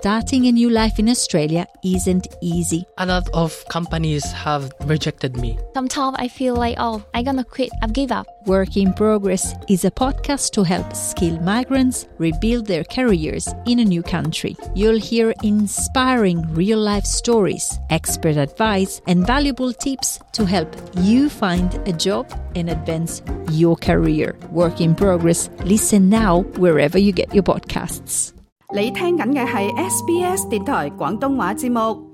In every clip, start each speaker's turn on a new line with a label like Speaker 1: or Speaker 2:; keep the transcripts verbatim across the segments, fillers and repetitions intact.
Speaker 1: starting a new life in Australia isn't easy.
Speaker 2: A lot of companies have rejected me.
Speaker 3: Sometimes I feel like, oh, I'm gonna quit, I've give up.
Speaker 1: Work in Progress is a podcast to help skilled migrants rebuild their careers in a new country. You'll hear inspiring real-life stories, expert advice, and valuable tips to help you find a job and advance your career. Work in Progress. Listen now wherever you get your podcasts.
Speaker 4: 你聽緊嘅係 S B S 電台廣東話節目。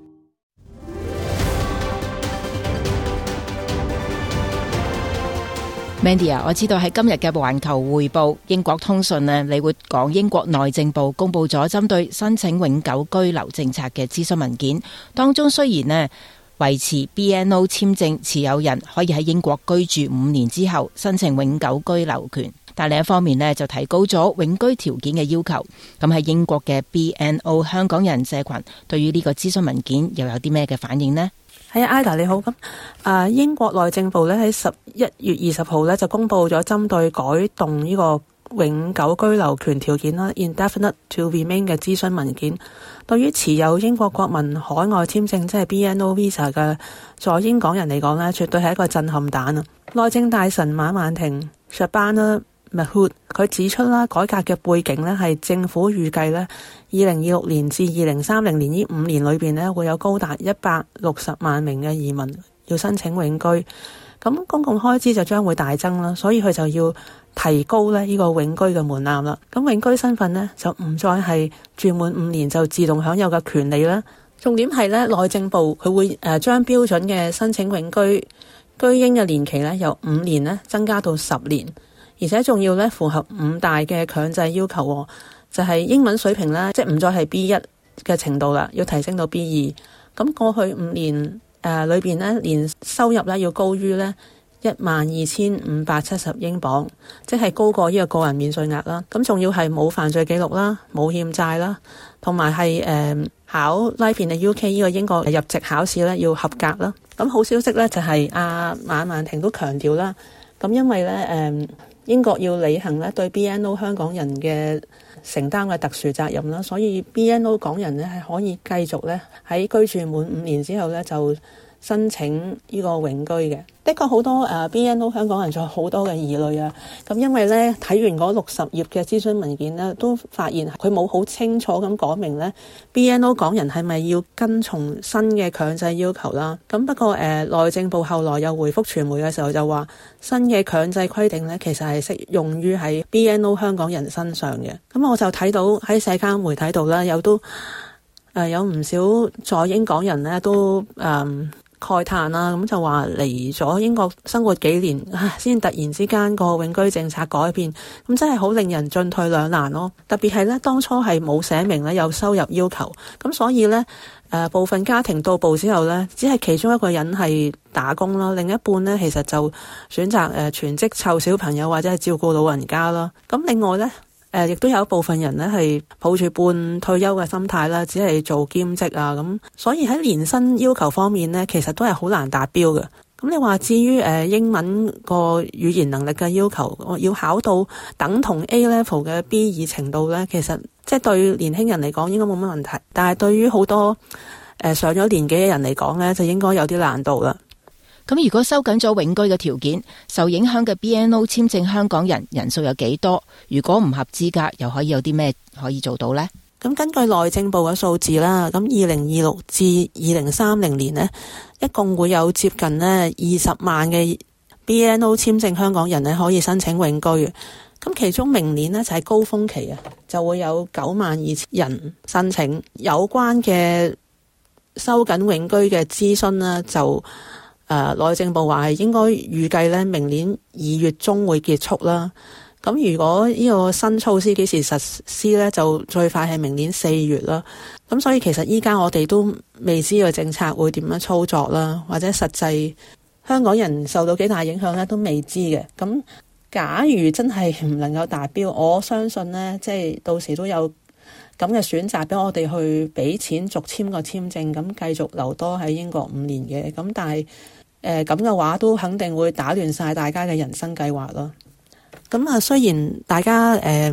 Speaker 5: Mandy 啊，我知道喺今日嘅環球匯報英國通訊呢，你會講英國內政部公布咗針對申請永久居留政策嘅諮詢文件，當中雖然呢維持 B N O 簽證持有人可以喺英國居住五年之後申請永久居留權，但另一方面呢就提高咗永居條件嘅要求。咁喺英國嘅 B N O 香港人社群對於呢個諮詢文件又有啲咩嘅反應呢？
Speaker 6: 係啊 ，Ida 你好。咁啊，英國內政部咧喺十一月二十號咧就公布咗針對改動呢個永久居留權條件啦 （Indefinite to Remain） 嘅諮詢文件。對於持有英國國民海外簽證即係 B N O Visa 嘅在英港人嚟講咧，絕對係一個震撼彈啊！內政大臣馬曼婷 Shabana Mahood 佢指出啦，改革嘅背景咧係政府預計咧，二零二六年至二零三零年呢五年裏邊咧會有高達一百六十萬名嘅移民要申請永居，咁公共開支就將會大增啦，所以佢就要提高咧呢個永居嘅門檻啦。咁永居身份咧就唔再係住滿五年就自動享有嘅權利啦。重點係咧內政部佢會誒將標準嘅申請永居居英嘅年期咧由五年咧增加到十年。而且仲要咧符合五大嘅強制要求，就係英文水平咧，即係唔再係 B 一 嘅程度啦，要提升到 B 二。咁過去五年誒裏邊咧，年收入咧要高於咧一萬二千五百七十英鎊，即係高過呢個個人免稅額啦。咁仲要係冇犯罪記錄啦，冇欠債啦，同埋係誒考 Life in the U K 呢個英國入籍考試咧要合格啦。咁好消息咧就係阿馬曼婷都強調啦，咁因為咧誒。呃英國要履行咧對 B N O 香港人嘅承擔嘅特殊責任啦，所以 B N O 港人咧係可以繼續咧喺居住滿五年之後咧就申請呢個永居嘅。的確好多誒 B N O 香港人仲有好多嘅疑慮啊，咁因為咧睇完嗰六十頁嘅諮詢文件咧，都發現佢冇好清楚咁講明咧 B N O 港人係咪要跟從新嘅強制要求啦。咁不過誒內政部後來又回覆傳媒嘅時候就話，新嘅強制規定咧其實係適用於喺 B N O 香港人身上嘅。咁我就睇到喺社交媒體度啦，有都誒、呃、有唔少在英港人咧都誒。呃慨嘆啦，咁就話嚟咗英國生活幾年，先突然之間個永居政策改變，咁真係好令人進退兩難咯。特別係咧，當初係冇寫明咧有收入要求，咁所以咧誒、呃、部分家庭到埗之後咧，只係其中一個人係打工啦，另一半咧其實就選擇誒全職湊小朋友或者係照顧老人家啦。咁另外咧。誒，亦都有一部分人咧係抱住半退休嘅心態啦，只係做兼職啊，咁所以喺年薪要求方面咧，其實都係好難達標嘅。咁你話至於誒英文個語言能力嘅要求，我要考到等同 A level 嘅 B 二程度咧，其實即係對年輕人嚟講應該冇乜問題，但係對於好多誒上咗年紀嘅人嚟講咧，就應該有啲難度啦。
Speaker 5: 咁如果收緊咗永居嘅條件，受影響嘅 B N O 簽證香港人人數有幾多？如果唔合資格，又可以有啲咩可以做到呢？
Speaker 6: 咁根據內政部嘅數字啦，咁二零二六至二零三零年呢，一共會有接近呢二十萬嘅 B N O 簽證香港人呢可以申請永居。咁其中明年呢就係高峰期啊，就會有九萬二千人申請。有關嘅收緊永居嘅諮詢呢，就誒、呃、內政部話係應該預計咧明年二月中會結束啦。咁如果呢個新措施幾時實施咧，就最快係明年四月啦。咁所以其實依家我哋都未知個政策會點樣操作啦，或者實際香港人受到幾大影響咧都未知嘅。咁假如真係唔能夠達標，我相信咧即係到時都有咁嘅選擇俾我哋去俾錢續簽個簽證，咁繼續留多喺英國五年嘅。咁但係誒咁嘅話都肯定會打亂晒大家嘅人生計劃咯。咁啊，雖然大家誒、呃、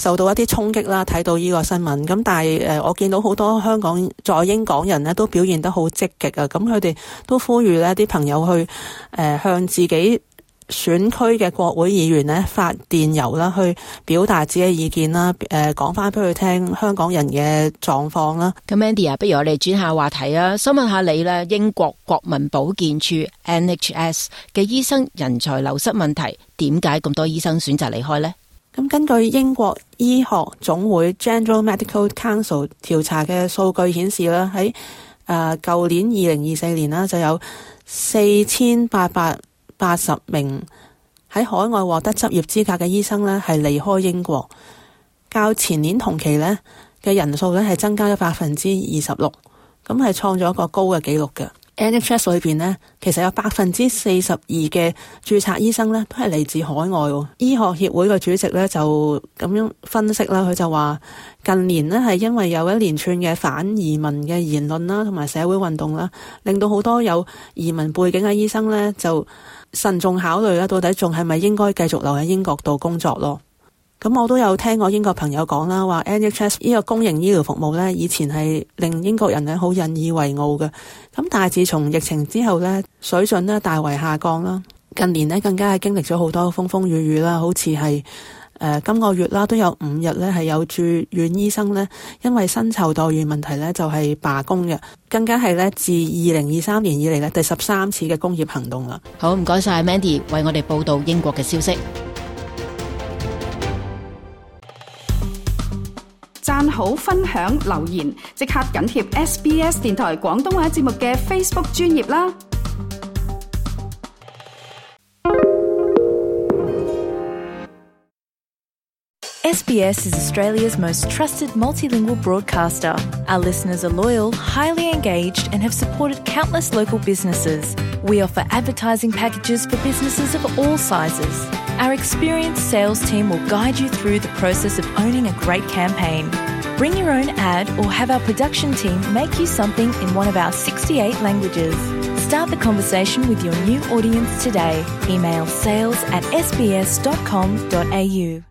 Speaker 6: 受到一啲衝擊啦，睇到呢個新聞。咁但係誒，我見到好多香港在英港人呢都表現得好積極啊！咁佢哋都呼籲呢啲朋友去誒、呃、向自己選區嘅國會議員呢發電郵啦，去表達自己嘅意見啦，誒講翻俾佢聽香港人嘅狀況啦。
Speaker 5: 咁 Mandy 啊，不如我哋轉下話題啊，想問下你咧，英國國民保健署 N H S 嘅醫生人才流失問題，點解咁多醫生選擇離開呢？
Speaker 6: 咁根據英國醫學總會 General Medical Council 調查嘅數據顯示啦，喺誒舊年二零二四年啦，就有四千八百八十名喺海外獲得執業資格嘅醫生呢係離開英國，較前年同期呢嘅人數呢係增加咗百分之二十六，咁係創咗一個高嘅紀錄嘅。N H S 裏邊呢，其實有百分之四十二嘅註冊醫生呢都係嚟自海外。醫學協會嘅主席呢就咁樣分析啦，佢就話近年呢係因為有一連串嘅反移民嘅言論啦，同埋社會運動啦，令到好多有移民背景嘅醫生呢就慎重考慮啦，到底仲係咪應該繼續留喺英國度工作咯？咁我都有聽過英國朋友講啦，話 N H S 呢個公營醫療服務呢，以前係令英國人呢好引以為傲嘅。咁但係自從疫情之後呢，水準呢大為下降啦。近年呢更加係經歷咗好多風風雨雨啦，好似係誒今個月啦都有五日呢係有住院醫生呢因為薪酬待遇問題呢就係罷工嘅，更加係呢自二零二三年以嚟呢第十三次嘅工業行動啦。
Speaker 5: 好，唔該晒 Mandy 為我哋報道英國嘅消息。
Speaker 4: 讚好、分享、留言，即刻緊貼 S B S 電台廣東話節目嘅 Facebook 專頁啦。
Speaker 7: S B S is Australia's most trusted multilingual broadcaster. Our listeners are loyal, highly engaged, and have supported countless local businesses. We offer advertising packages for businesses of all sizes. Our experienced sales team will guide you through the process of owning a great campaign. Bring your own ad or have our production team make you something in one of our sixty-eight languages. Start the conversation with your new audience today. Email sales at s b s dot com dot a u.